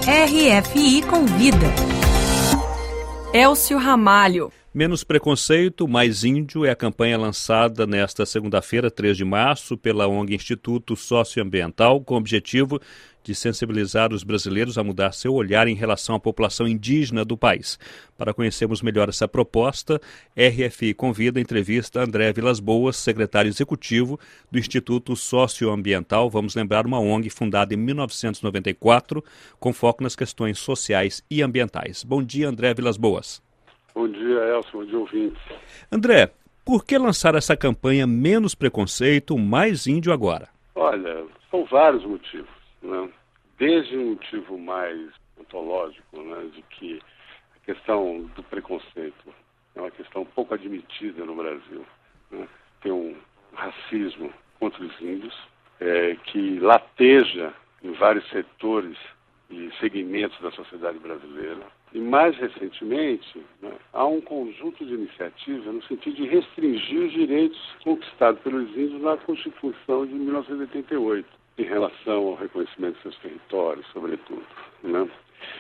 RFI Convida. Elcio Ramalho. Menos preconceito, mais índio é a campanha lançada nesta segunda-feira, 3 de março, pela ONG Instituto Socioambiental, com o objetivo de sensibilizar os brasileiros a mudar seu olhar em relação à população indígena do país. Para conhecermos melhor essa proposta, RFI convida a entrevista André Vilas-Boas, secretário executivo do Instituto Socioambiental. Vamos lembrar, uma ONG fundada em 1994, com foco nas questões sociais e ambientais. Bom dia, André Vilas-Boas. Bom dia, Elcio. Bom dia, ouvintes. André, por que lançar essa campanha Menos Preconceito, Mais Índio agora? Olha, são vários motivos, né? Desde um motivo mais ontológico, né, de que a questão do preconceito é uma questão pouco admitida no Brasil, né? Tem um racismo contra os índios que lateja em vários setores e segmentos da sociedade brasileira. E mais recentemente, né, há um conjunto de iniciativas no sentido de restringir os direitos conquistados pelos índios na Constituição de 1988, em relação ao reconhecimento de seus territórios, sobretudo, né?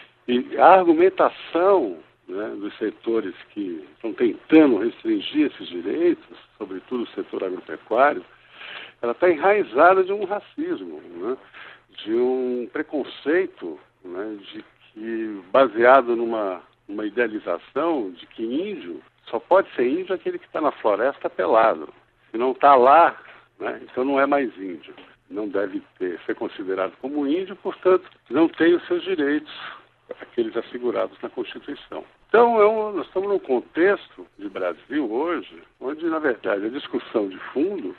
E a argumentação, né, dos setores que estão tentando restringir esses direitos, sobretudo o setor agropecuário, ela está enraizada de um racismo, né, de um preconceito, né, de que, baseado numa idealização de que índio só pode ser índio aquele que está na floresta pelado. Se não está lá, né, então não é mais índio. Não deve ser considerado como índio, portanto, não tem os seus direitos, aqueles assegurados na Constituição. Então, nós estamos num contexto de Brasil hoje, onde, na verdade, a discussão de fundo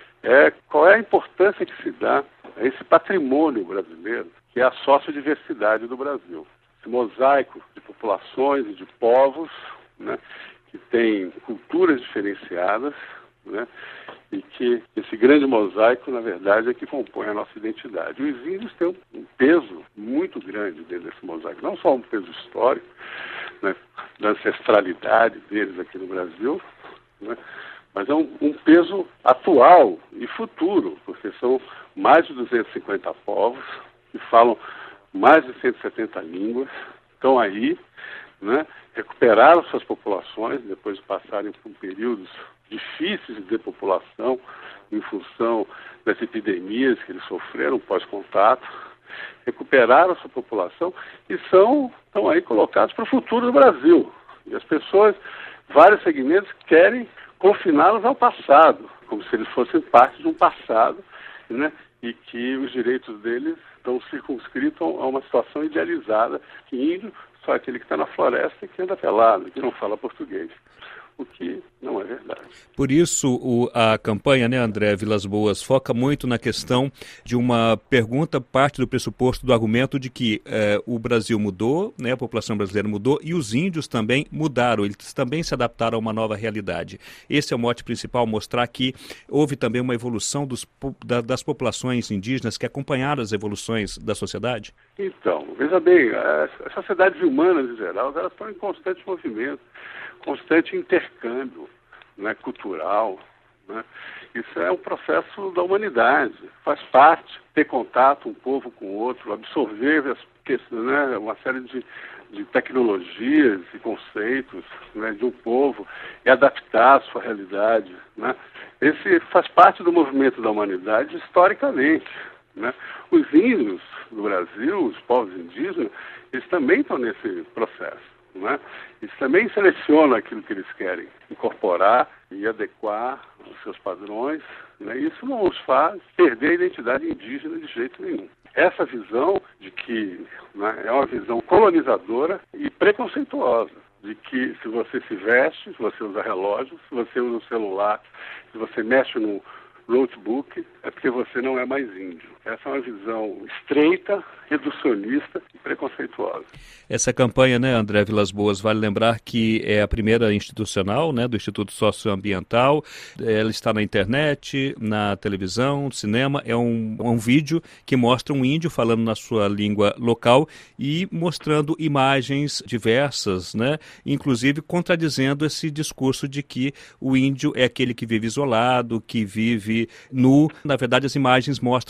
é qual é a importância que se dá a esse patrimônio brasileiro, que é a sociodiversidade do Brasil. Esse mosaico de populações e de povos, né, que tem culturas diferenciadas, né, e que esse grande mosaico, na verdade, é que compõe a nossa identidade. Os índios têm um peso muito grande dentro desse mosaico, não só um peso histórico, né, da ancestralidade deles aqui no Brasil, né, mas é um peso atual e futuro, porque são mais de 250 povos que falam mais de 170 línguas, estão aí, né, recuperaram suas populações depois de passarem por períodos difíceis de depopulação em função das epidemias que eles sofreram pós-contato, recuperaram sua população e estão aí colocados para o futuro do Brasil. E as pessoas, vários segmentos, querem confiná-los ao passado, como se eles fossem parte de um passado, né? E que os direitos deles estão circunscritos a uma situação idealizada, que índio só é aquele que está na floresta e que anda pelado, que não fala português. O que não é verdade. Por isso, a campanha, né, André Vilas-Boas, foca muito na questão de uma pergunta, parte do pressuposto do argumento de que o Brasil mudou, né, a população brasileira mudou e os índios também mudaram, eles também se adaptaram a uma nova realidade. Esse é o mote principal, mostrar que houve também uma evolução das populações indígenas que acompanharam as evoluções da sociedade? Então, veja bem, as sociedades humanas, em geral, elas estão em constante movimento, constante intercâmbio, né, cultural, né? Isso é um processo da humanidade, faz parte ter contato um povo com o outro, absorver né, uma série de tecnologias e conceitos, né, de um povo e adaptar a sua realidade, né? Esse faz parte do movimento da humanidade historicamente, né? Os índios do Brasil, os povos indígenas, eles também estão nesse processo, né? Eles também selecionam aquilo que eles querem incorporar e adequar aos seus padrões, né? Isso não os faz perder a identidade indígena de jeito nenhum. Essa visão de que, né, é uma visão colonizadora e preconceituosa, de que se você se veste, se você usa relógio, se você usa um celular, se você mexe no notebook, é porque você não é mais índio. Essa é uma visão estreita, reducionista e preconceituosa. Essa campanha, né, André Vilas-Boas, vale lembrar que é a primeira institucional, né, do Instituto Socioambiental. Ela está na internet, na televisão, no cinema. É um vídeo que mostra um índio falando na sua língua local e mostrando imagens diversas, né, inclusive contradizendo esse discurso de que o índio é aquele que vive isolado, que vive nu. Na verdade, as imagens mostram totalmente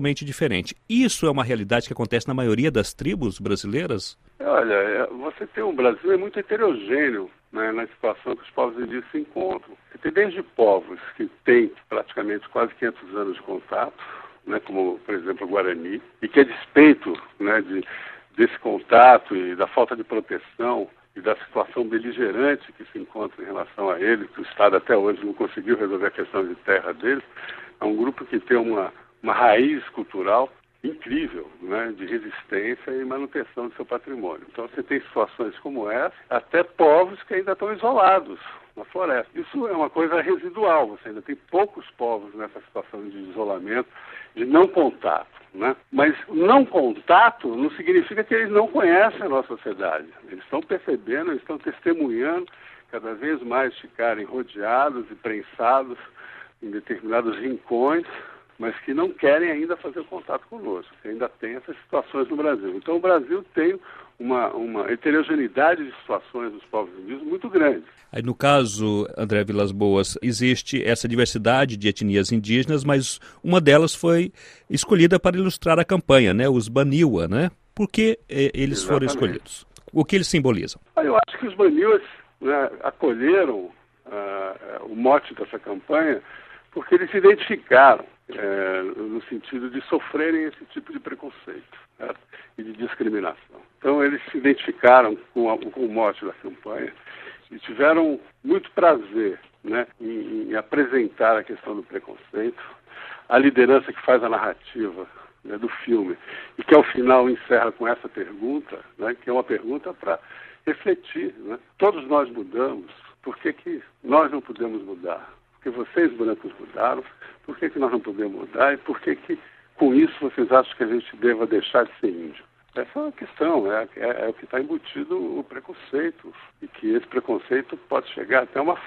totalmente diferente. Isso é uma realidade que acontece na maioria das tribos brasileiras? Olha, você tem um Brasil é muito heterogêneo, né, na situação que os povos indígenas se encontram. Você tem desde povos que têm praticamente quase 500 anos de contato, né, como, por exemplo, o Guarani, e que a despeito, né, desse contato e da falta de proteção e da situação beligerante que se encontra em relação a ele, que o Estado até hoje não conseguiu resolver a questão de terra deles, é um grupo que tem uma raiz cultural incrível, né, de resistência e manutenção do seu patrimônio. Então você tem situações como essa, até povos que ainda estão isolados na floresta. Isso é uma coisa residual, você ainda tem poucos povos nessa situação de isolamento, de não contato, né? Mas não contato não significa que eles não conhecem a nossa sociedade. Eles estão percebendo, eles estão testemunhando cada vez mais ficarem rodeados e prensados em determinados rincões, mas que não querem ainda fazer contato conosco. Ainda tem essas situações no Brasil. Então o Brasil tem uma heterogeneidade de situações dos povos indígenas muito grande. Aí, no caso, André Vilas-Boas, existe essa diversidade de etnias indígenas, mas uma delas foi escolhida para ilustrar a campanha, né? Os Baniwa, né? Por que eles foram escolhidos? O que eles simbolizam? Eu acho que os Baniwas, né, acolheram o mote dessa campanha porque eles se identificaram no sentido de sofrerem esse tipo de preconceito, certo? E de discriminação. Então eles se identificaram com o mote da campanha e tiveram muito prazer, né, em apresentar a questão do preconceito, a liderança que faz a narrativa, né, do filme, e que ao final encerra com essa pergunta, né, que é uma pergunta para refletir, né? Todos nós mudamos, por que nós não podemos mudar? Porque vocês brancos mudaram, por que nós não podemos mudar e por que com isso vocês acham que a gente deva deixar de ser índio? Essa é uma questão, é o que está embutido o preconceito, e que esse preconceito pode chegar até uma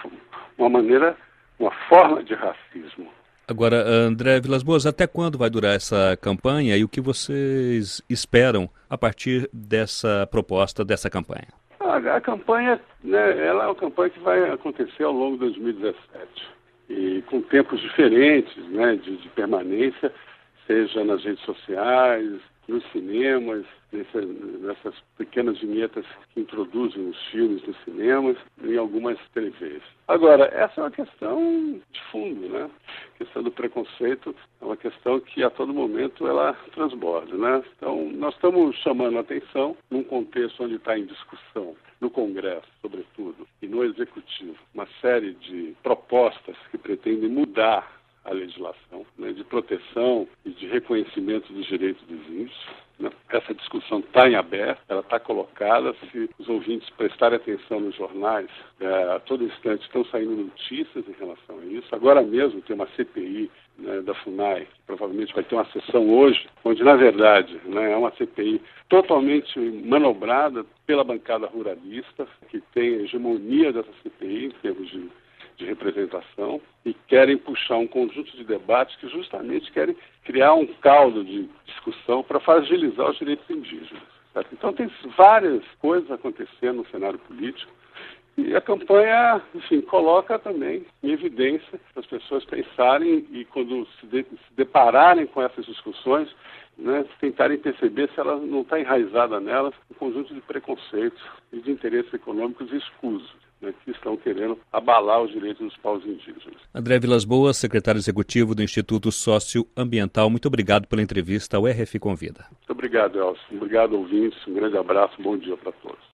forma de racismo. Agora, André Vilas-Boas, até quando vai durar essa campanha e o que vocês esperam a partir dessa proposta, dessa campanha? A campanha, né, ela é uma campanha que vai acontecer ao longo de 2017, e com tempos diferentes, né, de permanência, seja nas redes sociais, nos cinemas, nessas pequenas vinhetas que introduzem os filmes nos cinemas e em algumas TVs. Agora, essa é uma questão de fundo, né? A questão do preconceito é uma questão que a todo momento ela transborda, né? Então, nós estamos chamando a atenção num contexto onde está em discussão, no Congresso, sobretudo, e no Executivo, uma série de propostas que pretendem mudar a legislação, né, de proteção e de reconhecimento dos direitos dos índios, né? Essa discussão está em aberto, ela está colocada. Se os ouvintes prestarem atenção nos jornais, a todo instante estão saindo notícias em relação a isso. Agora mesmo tem uma CPI, né, da FUNAI, que provavelmente vai ter uma sessão hoje, onde, na verdade, né, é uma CPI totalmente manobrada pela bancada ruralista, que tem a hegemonia dessa CPI em termos de representação, e querem puxar um conjunto de debates que justamente querem criar um caldo de discussão para fragilizar os direitos indígenas, certo? Então tem várias coisas acontecendo no cenário político, e a campanha, enfim, coloca também em evidência as pessoas pensarem e, quando se depararem com essas discussões, né, tentarem perceber se ela não está enraizada nelas um conjunto de preconceitos e de interesses econômicos escusos, né, que estão querendo abalar os direitos dos povos indígenas. André Vilas-Boas, secretário executivo do Instituto Socioambiental, muito obrigado pela entrevista ao RF Convida. Muito obrigado, Elcio. Obrigado, ouvintes. Um grande abraço, bom dia para todos.